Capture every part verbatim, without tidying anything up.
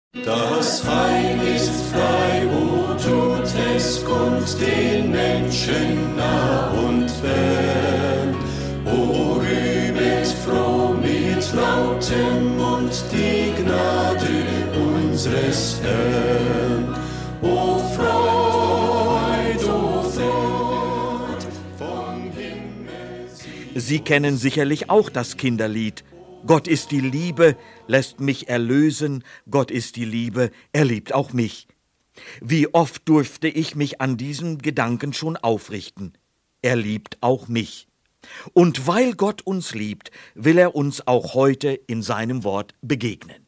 Das Heil ist frei, o tut es kund den Menschen nah und fern. O rühmet froh mit lautem Mund die Gnade unseres Herrn. O Freud, o Freud, vom Himmel. Sie kennen sicherlich auch das Kinderlied. Gott ist die Liebe, lässt mich erlösen, Gott ist die Liebe, er liebt auch mich. Wie oft durfte ich mich an diesem Gedanken schon aufrichten. Er liebt auch mich. Und weil Gott uns liebt, will er uns auch heute in seinem Wort begegnen.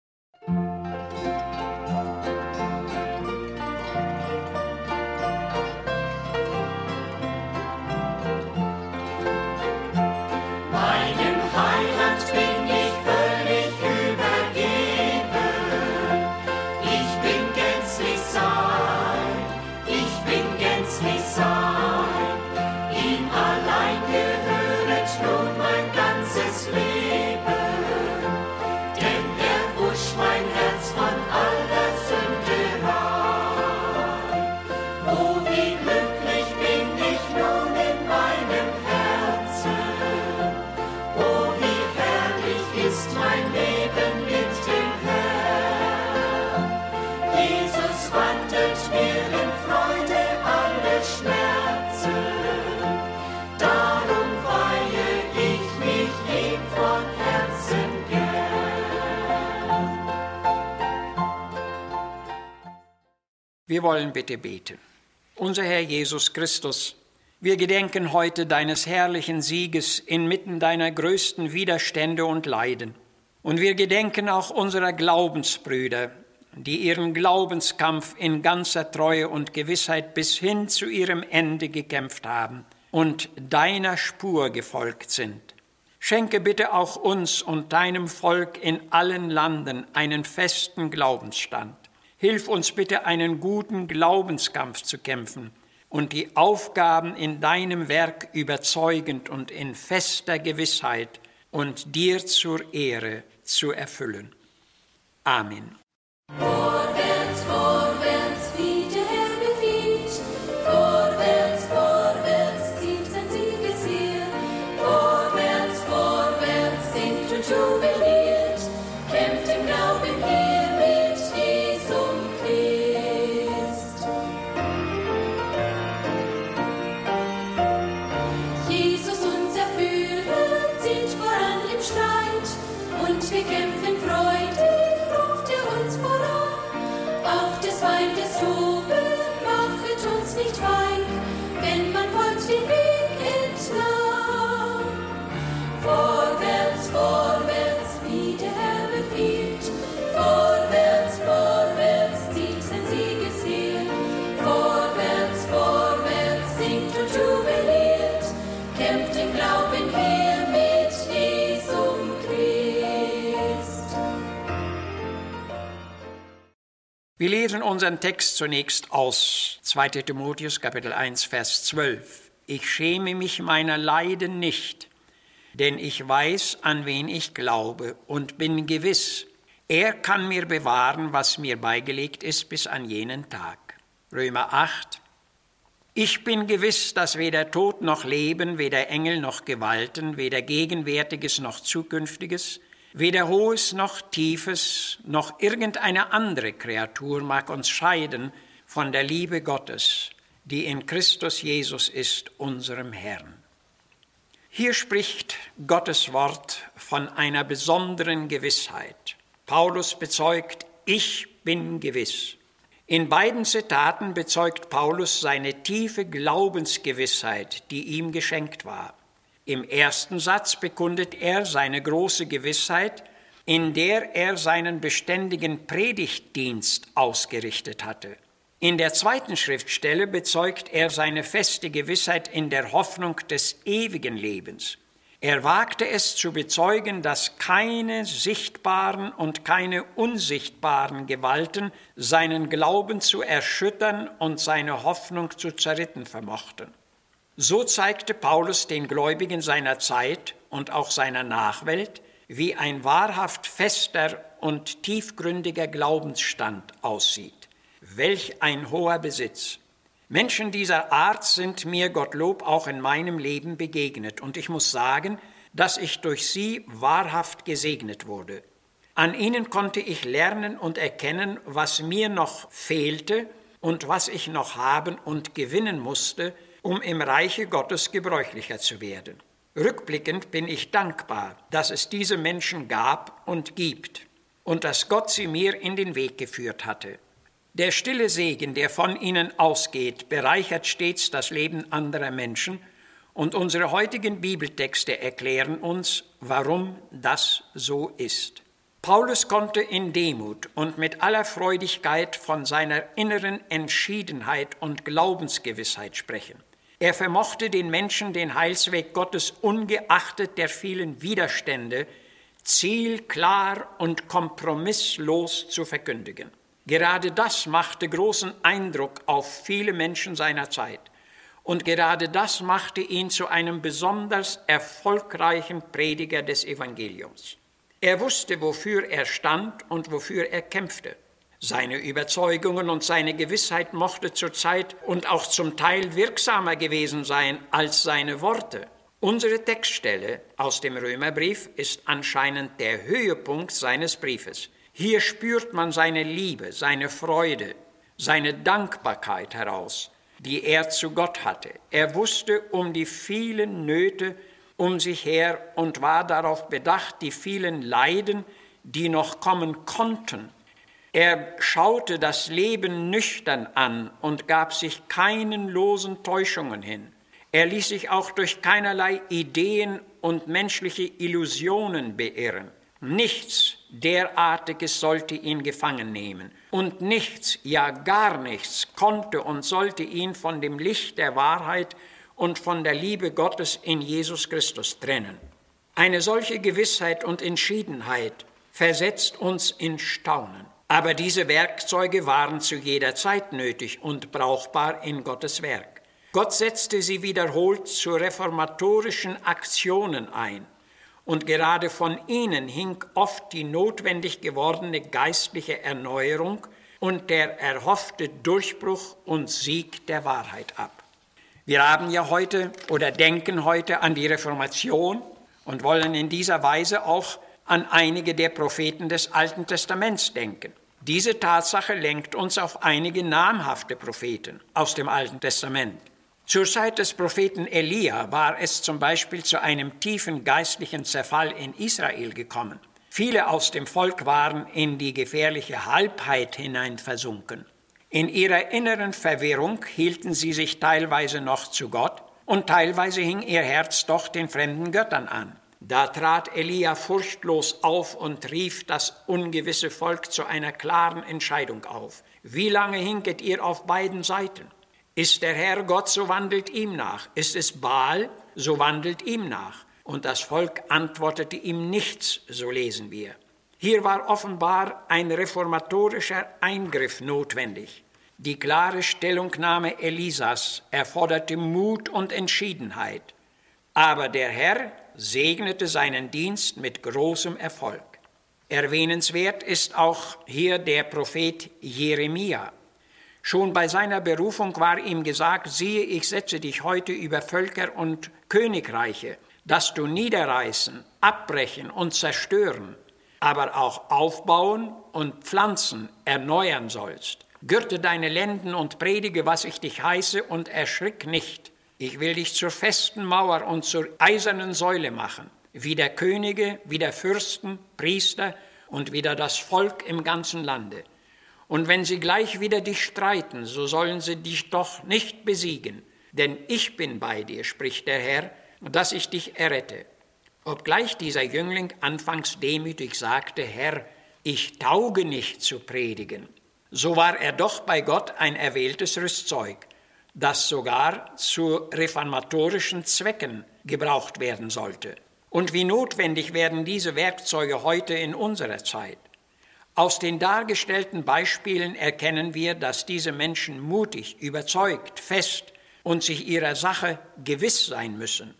Wir wollen bitte beten. Unser Herr Jesus Christus, wir gedenken heute deines herrlichen Sieges inmitten deiner größten Widerstände und Leiden. Und wir gedenken auch unserer Glaubensbrüder, die ihren Glaubenskampf in ganzer Treue und Gewissheit bis hin zu ihrem Ende gekämpft haben und deiner Spur gefolgt sind. Schenke bitte auch uns und deinem Volk in allen Landen einen festen Glaubensstand. Hilf uns bitte, einen guten Glaubenskampf zu kämpfen und die Aufgaben in deinem Werk überzeugend und in fester Gewissheit und dir zur Ehre zu erfüllen. Amen. Vorwärts, vorwärts, wie der Herr befiehlt. Vorwärts, vorwärts, zieht sein Siegesheer. Vorwärts, vorwärts, singt und jubiliert. Kämpft im Glauben hier mit Jesum Christ. Jesus, unser Führer, zieht voran im Streit. Und wir kämpfen freudig, ruft er uns voran. Auch des Feindes Tobe machet uns nicht feig, wenn man folgt den Weg entlang. Vorwärts, vorwärts, wie der Herr befiehlt. Vorwärts, vorwärts, zieht sein Siegesheer. Vorwärts, vorwärts, singt und jubiliert. Kämpft im Glauben her mit Jesum Christ. Wir lesen unseren Text zunächst aus zweiter Timotheus, Kapitel eins, Vers zwölf. Ich schäme mich meiner Leiden nicht, denn ich weiß, an wen ich glaube und bin gewiss, er kann mir bewahren, was mir beigelegt ist, bis an jenen Tag. Römer acht. Ich bin gewiss, dass weder Tod noch Leben, weder Engel noch Gewalten, weder Gegenwärtiges noch Zukünftiges, weder Hohes noch Tiefes, noch irgendeine andere Kreatur mag uns scheiden von der Liebe Gottes, die in Christus Jesus ist, unserem Herrn. Hier spricht Gottes Wort von einer besonderen Gewissheit. Paulus bezeugt, ich bin gewiss. In beiden Zitaten bezeugt Paulus seine tiefe Glaubensgewissheit, die ihm geschenkt war. Im ersten Satz bekundet er seine große Gewissheit, in der er seinen beständigen Predigtdienst ausgerichtet hatte. In der zweiten Schriftstelle bezeugt er seine feste Gewissheit in der Hoffnung des ewigen Lebens. Er wagte es zu bezeugen, dass keine sichtbaren und keine unsichtbaren Gewalten seinen Glauben zu erschüttern und seine Hoffnung zu zerrütten vermochten. So zeigte Paulus den Gläubigen seiner Zeit und auch seiner Nachwelt, wie ein wahrhaft fester und tiefgründiger Glaubensstand aussieht. Welch ein hoher Besitz! Menschen dieser Art sind mir, Gottlob, auch in meinem Leben begegnet. Und ich muss sagen, dass ich durch sie wahrhaft gesegnet wurde. An ihnen konnte ich lernen und erkennen, was mir noch fehlte und was ich noch haben und gewinnen musste, um im Reiche Gottes gebräuchlicher zu werden. Rückblickend bin ich dankbar, dass es diese Menschen gab und gibt und dass Gott sie mir in den Weg geführt hatte. Der stille Segen, der von ihnen ausgeht, bereichert stets das Leben anderer Menschen und unsere heutigen Bibeltexte erklären uns, warum das so ist. Paulus konnte in Demut und mit aller Freudigkeit von seiner inneren Entschiedenheit und Glaubensgewissheit sprechen. Er vermochte den Menschen den Heilsweg Gottes ungeachtet der vielen Widerstände zielklar und kompromisslos zu verkündigen. Gerade das machte großen Eindruck auf viele Menschen seiner Zeit. Und gerade das machte ihn zu einem besonders erfolgreichen Prediger des Evangeliums. Er wusste, wofür er stand und wofür er kämpfte. Seine Überzeugungen und seine Gewissheit mochte zur Zeit und auch zum Teil wirksamer gewesen sein als seine Worte. Unsere Textstelle aus dem Römerbrief ist anscheinend der Höhepunkt seines Briefes. Hier spürt man seine Liebe, seine Freude, seine Dankbarkeit heraus, die er zu Gott hatte. Er wusste um die vielen Nöte um sich her und war darauf bedacht, die vielen Leiden, die noch kommen konnten. Er schaute das Leben nüchtern an und gab sich keinen losen Täuschungen hin. Er ließ sich auch durch keinerlei Ideen und menschliche Illusionen beirren. Nichts derartiges sollte ihn gefangen nehmen. Und nichts, ja gar nichts, konnte und sollte ihn von dem Licht der Wahrheit und von der Liebe Gottes in Jesus Christus trennen. Eine solche Gewissheit und Entschiedenheit versetzt uns in Staunen. Aber diese Werkzeuge waren zu jeder Zeit nötig und brauchbar in Gottes Werk. Gott setzte sie wiederholt zu reformatorischen Aktionen ein. Und gerade von ihnen hing oft die notwendig gewordene geistliche Erneuerung und der erhoffte Durchbruch und Sieg der Wahrheit ab. Wir haben ja heute oder denken heute an die Reformation und wollen in dieser Weise auch an einige der Propheten des Alten Testaments denken. Diese Tatsache lenkt uns auf einige namhafte Propheten aus dem Alten Testament. Zur Zeit des Propheten Elia war es zum Beispiel zu einem tiefen geistlichen Zerfall in Israel gekommen. Viele aus dem Volk waren in die gefährliche Halbheit hinein versunken. In ihrer inneren Verwirrung hielten sie sich teilweise noch zu Gott und teilweise hing ihr Herz doch den fremden Göttern an. Da trat Elia furchtlos auf und rief das ungewisse Volk zu einer klaren Entscheidung auf. Wie lange hinket ihr auf beiden Seiten? Ist der Herr Gott, so wandelt ihm nach. Ist es Baal, so wandelt ihm nach. Und das Volk antwortete ihm nichts, so lesen wir. Hier war offenbar ein reformatorischer Eingriff notwendig. Die klare Stellungnahme Elisas erforderte Mut und Entschiedenheit. Aber der Herr segnete seinen Dienst mit großem Erfolg. Erwähnenswert ist auch hier der Prophet Jeremia. Schon bei seiner Berufung war ihm gesagt, siehe, ich setze dich heute über Völker und Königreiche, dass du niederreißen, abbrechen und zerstören, aber auch aufbauen und pflanzen, erneuern sollst. Gürte deine Lenden und predige, was ich dich heiße, und erschrick nicht. Ich will dich zur festen Mauer und zur eisernen Säule machen, wider Könige, wider Fürsten, Priester und wider das Volk im ganzen Lande. Und wenn sie gleich wider dich streiten, so sollen sie dich doch nicht besiegen. Denn ich bin bei dir, spricht der Herr, dass ich dich errette. Obgleich dieser Jüngling anfangs demütig sagte, Herr, ich tauge nicht zu predigen, so war er doch bei Gott ein erwähltes Rüstzeug, das sogar zu reformatorischen Zwecken gebraucht werden sollte. Und wie notwendig werden diese Werkzeuge heute in unserer Zeit? Aus den dargestellten Beispielen erkennen wir, dass diese Menschen mutig, überzeugt, fest und sich ihrer Sache gewiss sein müssen.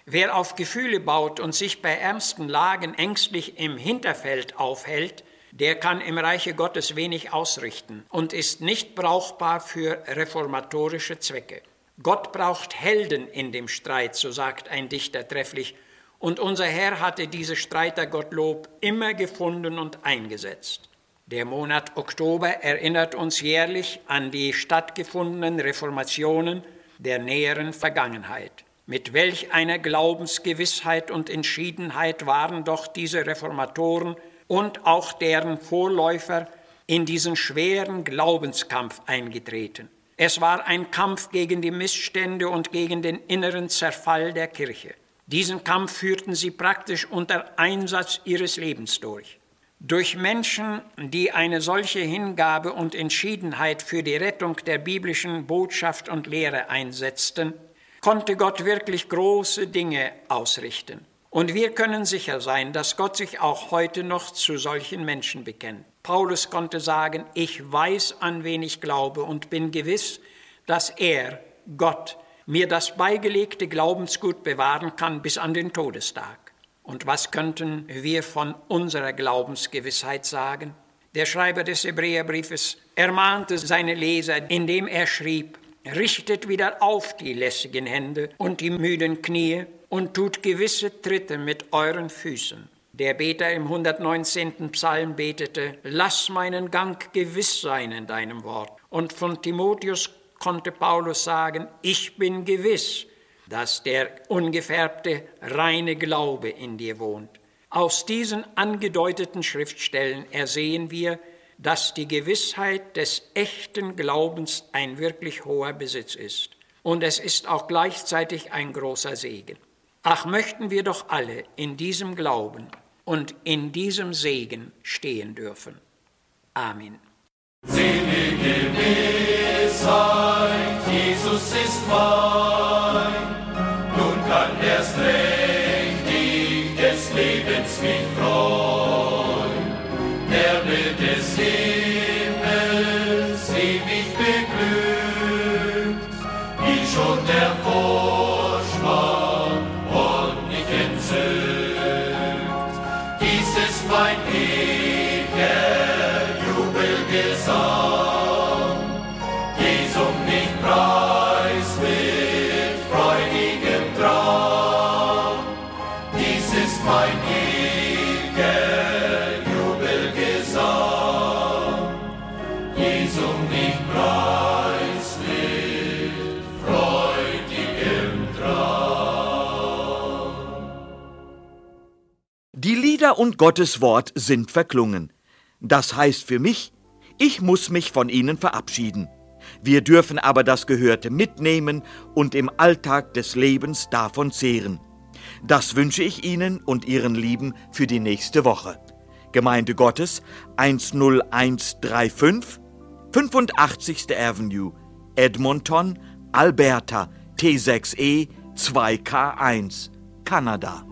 Wer auf Gefühle baut und sich bei ernsten Lagen ängstlich im Hinterfeld aufhält, der kann im Reiche Gottes wenig ausrichten und ist nicht brauchbar für reformatorische Zwecke. Gott braucht Helden in dem Streit, so sagt ein Dichter trefflich, und unser Herr hatte diese Streiter Gottlob immer gefunden und eingesetzt. Der Monat Oktober erinnert uns jährlich an die stattgefundenen Reformationen der näheren Vergangenheit. Mit welch einer Glaubensgewissheit und Entschiedenheit waren doch diese Reformatoren und auch deren Vorläufer in diesen schweren Glaubenskampf eingetreten. Es war ein Kampf gegen die Missstände und gegen den inneren Zerfall der Kirche. Diesen Kampf führten sie praktisch unter Einsatz ihres Lebens durch. Durch Menschen, die eine solche Hingabe und Entschiedenheit für die Rettung der biblischen Botschaft und Lehre einsetzten, konnte Gott wirklich große Dinge ausrichten. Und wir können sicher sein, dass Gott sich auch heute noch zu solchen Menschen bekennt. Paulus konnte sagen, ich weiß, an wen ich glaube und bin gewiss, dass er, Gott, mir das beigelegte Glaubensgut bewahren kann bis an den Todestag. Und was könnten wir von unserer Glaubensgewissheit sagen? Der Schreiber des Hebräerbriefes ermahnte seine Leser, indem er schrieb, richtet wieder auf die lässigen Hände und die müden Knie und tut gewisse Tritte mit euren Füßen. Der Beter im hundertneunzehnten Psalm betete, lass meinen Gang gewiss sein in deinem Wort. Und von Timotheus konnte Paulus sagen, ich bin gewiss, dass der ungefärbte, reine Glaube in dir wohnt. Aus diesen angedeuteten Schriftstellen ersehen wir, dass die Gewissheit des echten Glaubens ein wirklich hoher Besitz ist. Und es ist auch gleichzeitig ein großer Segen. Ach, möchten wir doch alle in diesem Glauben und in diesem Segen stehen dürfen. Amen. Selige Gewissheit, Jesus ist mein, nun kann erst recht ich des Lebens mich freuen, der mit des Himmels ewig beglückt, wie schon der Vorschmack ordentlich entzückt. Dies ist mein ewiger Jubelgesang, Jesum mich preis mit freudigem Drang. Dies ist mein ewiger Jubelgesang, Jesum mich preis mit freudigem Drang. Die Lieder und Gottes Wort sind verklungen. Das heißt für mich, ich muss mich von ihnen verabschieden. Wir dürfen aber das Gehörte mitnehmen und im Alltag des Lebens davon zehren. Das wünsche ich Ihnen und Ihren Lieben für die nächste Woche. Gemeinde Gottes eins null eins drei fünf, fünfundachtzigste Avenue, Edmonton, Alberta, T sechs E zwei K eins, Kanada.